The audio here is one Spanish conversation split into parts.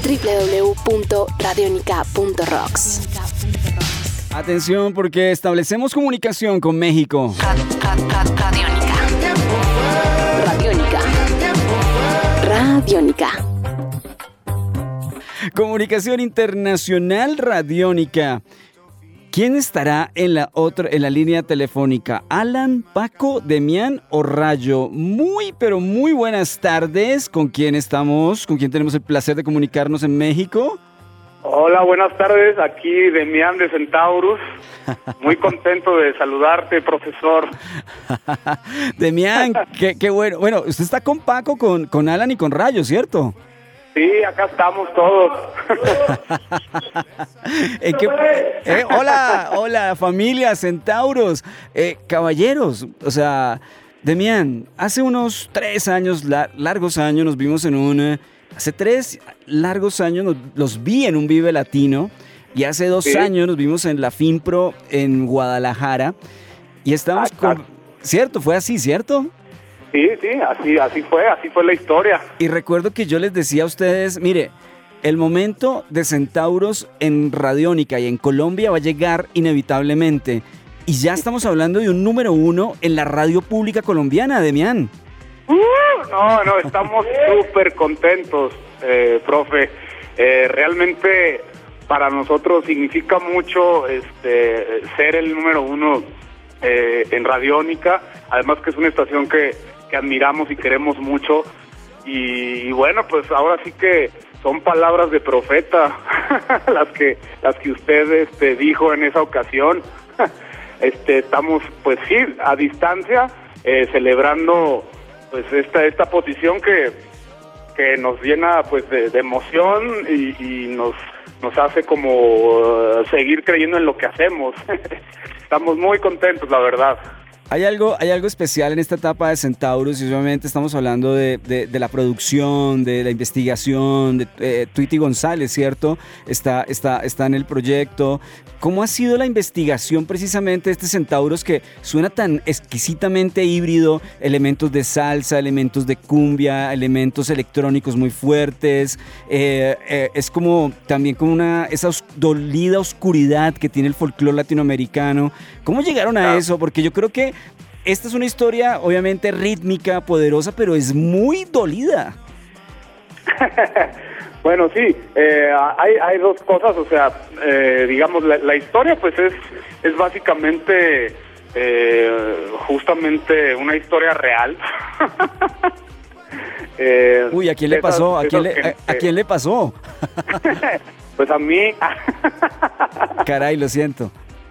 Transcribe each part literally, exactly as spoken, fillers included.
doble u doble u doble u punto radionica punto rocks. Atención, porque establecemos comunicación con México. Radionica. Radionica. Radionica. Comunicación internacional radiónica. ¿Quién estará en la otra, en la línea telefónica? ¿Alan, Paco, Demián o Rayo? Muy, pero muy buenas tardes. ¿Con quién estamos? ¿Con quién tenemos el placer de comunicarnos en México? Hola, buenas tardes. Aquí Demián de Centaurus. Muy contento de saludarte, profesor. Demián, qué, qué bueno. Bueno, usted está con Paco, con, con Alan y con Rayo, ¿cierto? Sí, acá estamos todos. eh, ¿qué, eh, hola, hola familia Centauros, eh, caballeros, o sea, Demián, hace unos tres años, la, largos años, nos vimos en un, eh, hace tres largos años nos, los vi en un Vive Latino y hace dos ¿Sí? años nos vimos en la FinPro en Guadalajara y estamos ah, con, ¿cierto? Fue así, ¿cierto? Sí, sí, así, así fue, así fue la historia. Y recuerdo que yo les decía a ustedes, mire, el momento de Centauros en Radiónica y en Colombia va a llegar inevitablemente. Y ya estamos hablando de un número uno en la radio pública colombiana, Demián. Uh, no, no, estamos súper contentos, eh, profe. Eh, realmente para nosotros significa mucho este, ser el número uno eh, en Radiónica. Además que es una estación que... que admiramos y queremos mucho y, y bueno, pues ahora sí que son palabras de profeta las que las que usted este dijo en esa ocasión. Este estamos pues sí a distancia eh, celebrando pues esta esta posición que que nos llena pues de, de emoción y, y nos nos hace como uh, seguir creyendo en lo que hacemos. Estamos muy contentos, la verdad. Hay algo, hay algo especial en esta etapa de Centauros y obviamente estamos hablando de, de, de la producción, de la investigación, de eh, Tweety González, ¿cierto? Está, está, está en el proyecto. ¿Cómo ha sido la investigación precisamente de este Centauros que suena tan exquisitamente híbrido? Elementos de salsa, elementos de cumbia, elementos electrónicos muy fuertes. Eh, eh, es como también como una, esa os, dolida oscuridad que tiene el folclore latinoamericano. ¿Cómo llegaron a eso? Porque yo creo que esta es una historia obviamente rítmica, poderosa, pero es muy dolida. Bueno, sí, eh, hay, hay dos cosas, o sea, eh, digamos, la, la historia pues es, es básicamente eh, justamente una historia real. eh, Uy, ¿a quién le pasó? ¿A quién le, a, ¿A quién le pasó? Pues a mí. Caray, lo siento.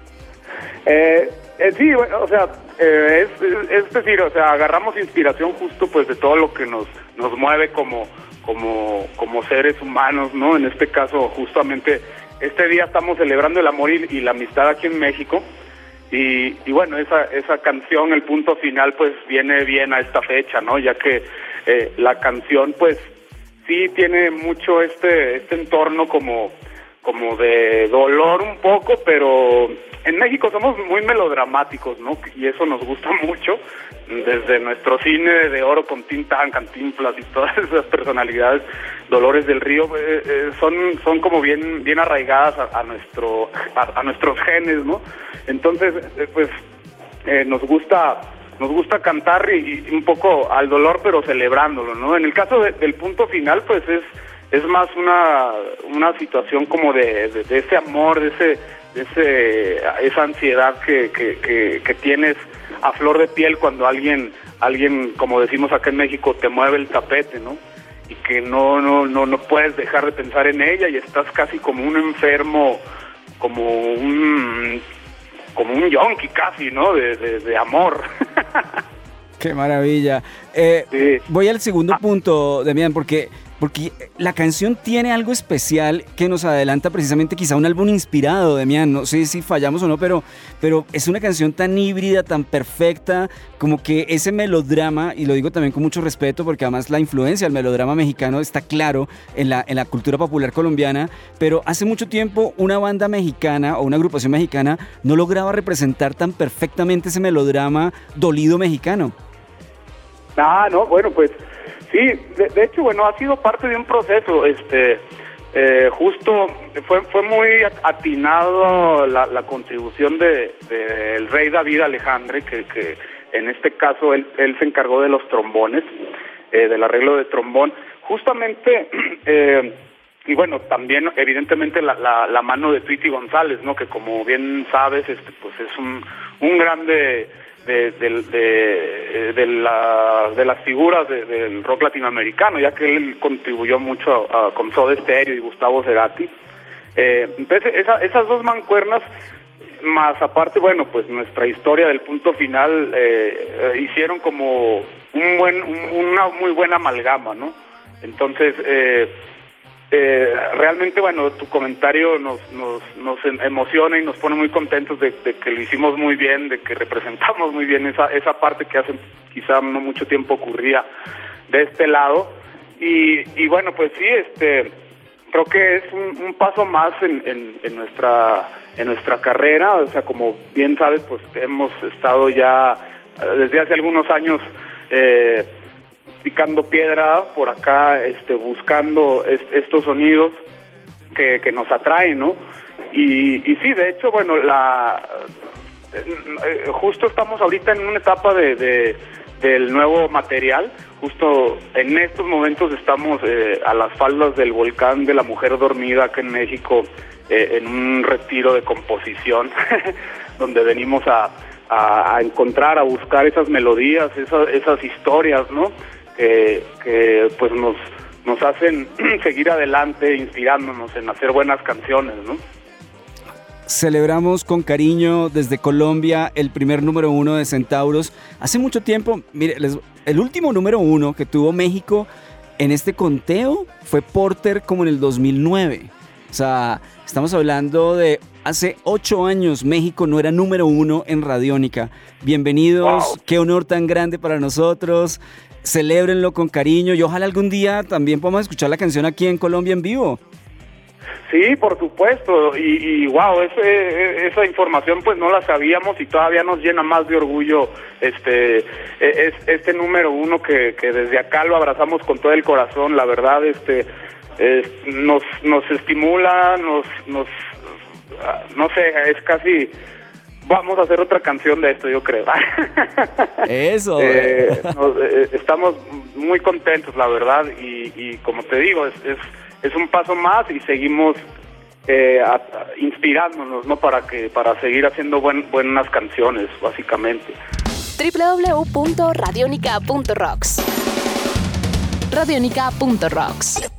Eh, eh, sí, bueno, o sea, eh, es, es, es decir, o sea, agarramos inspiración justo pues de todo lo que nos nos mueve como como como seres humanos, ¿no? En este caso, justamente, este día estamos celebrando el amor y, y la amistad aquí en México y, y bueno, esa esa canción, el punto final, pues viene bien a esta fecha, ¿no? Ya que eh, la canción, pues, sí tiene mucho este este entorno como como de dolor un poco, pero en México somos muy melodramáticos, ¿no? Y eso nos gusta mucho, desde nuestro cine de oro con Tintán, Cantinflas y todas esas personalidades, Dolores del Río, eh, eh, son son como bien bien arraigadas a, a nuestro a, a nuestros genes, ¿no? Entonces, eh, pues eh, nos gusta nos gusta cantar y, y un poco al dolor, pero celebrándolo, ¿no? En el caso de, del punto final, pues es es más una una situación como de, de, de ese amor, de ese de ese esa ansiedad que, que, que, que tienes a flor de piel cuando alguien alguien como decimos acá en México te mueve el tapete, ¿no? Y que no no no no puedes dejar de pensar en ella y estás casi como un enfermo, como un como un yonki casi, ¿no? De, de, de amor. Qué maravilla. Eh, sí. Voy al segundo ah. punto, Demián, porque porque la canción tiene algo especial que nos adelanta precisamente quizá un álbum inspirado, Demián. No sé si fallamos o no, pero, pero es una canción tan híbrida, tan perfecta, como que ese melodrama, y lo digo también con mucho respeto, porque además la influencia del melodrama mexicano está claro en la, en la cultura popular colombiana, pero hace mucho tiempo una banda mexicana o una agrupación mexicana no lograba representar tan perfectamente ese melodrama dolido mexicano. Ah, no, bueno, pues sí, de, de hecho, bueno, ha sido parte de un proceso, este, eh, justo fue fue muy atinado la, la contribución de, de el rey David Alejandre, que, que en este caso él, él se encargó de los trombones, eh, del arreglo de trombón, justamente, eh, y bueno, también evidentemente la, la, la mano de Tweety González, ¿no? Que como bien sabes, este pues es un, un grande de, de, de, de, la, de las figuras de, del rock latinoamericano, ya que él contribuyó mucho a, a, con Soda Stereo y Gustavo Cerati. Eh, entonces esa, esas dos mancuernas, más aparte, bueno, pues nuestra historia del Punto Final, eh, eh, hicieron como un buen, un, una muy buena amalgama, ¿no? Entonces, eh, eh, realmente, bueno, tu comentario nos, nos, nos emociona y nos pone muy contentos de, de que lo hicimos muy bien, de que representamos muy bien esa, esa parte que hace quizá no mucho tiempo ocurría de este lado. Y, y bueno, pues sí, este, creo que es un, un paso más en, en, en nuestra en nuestra carrera. O sea, como bien sabes, pues hemos estado ya desde hace algunos años eh, picando piedra por acá, este, buscando est- estos sonidos que, que nos atraen, ¿no? Y, y sí, de hecho, bueno, la eh, justo estamos ahorita en una etapa de, de del nuevo material. Justo en estos momentos estamos eh, a las faldas del volcán de la Mujer Dormida acá en México, eh, en un retiro de composición donde venimos a, a, a encontrar, a buscar esas melodías, esas, esas historias, ¿no? Que, que pues nos, nos hacen seguir adelante, inspirándonos en hacer buenas canciones, ¿no? Celebramos con cariño desde Colombia el primer número uno de Centauros. Hace mucho tiempo, mire, les, el último número uno que tuvo México en este conteo fue Porter, como en el dos mil nueve. O sea, estamos hablando de hace ocho años México no era número uno en Radiónica. Bienvenidos, wow. Qué honor tan grande para nosotros. Celébrenlo con cariño y ojalá algún día también podamos escuchar la canción aquí en Colombia en vivo. Sí, por supuesto, y, y wow, ese, esa información pues no la sabíamos y todavía nos llena más de orgullo este es, este número uno que, que desde acá lo abrazamos con todo el corazón. La verdad, este es, nos nos estimula, nos nos no sé, es casi vamos a hacer otra canción de esto, yo creo. Eso. eh, nos, eh, estamos muy contentos, la verdad, y, y como te digo, es, es es un paso más y seguimos eh, a, a, inspirándonos, ¿no? Para que para seguir haciendo buen, buenas canciones, básicamente. doble u doble u doble u punto radionica punto rocks Radionica punto rocks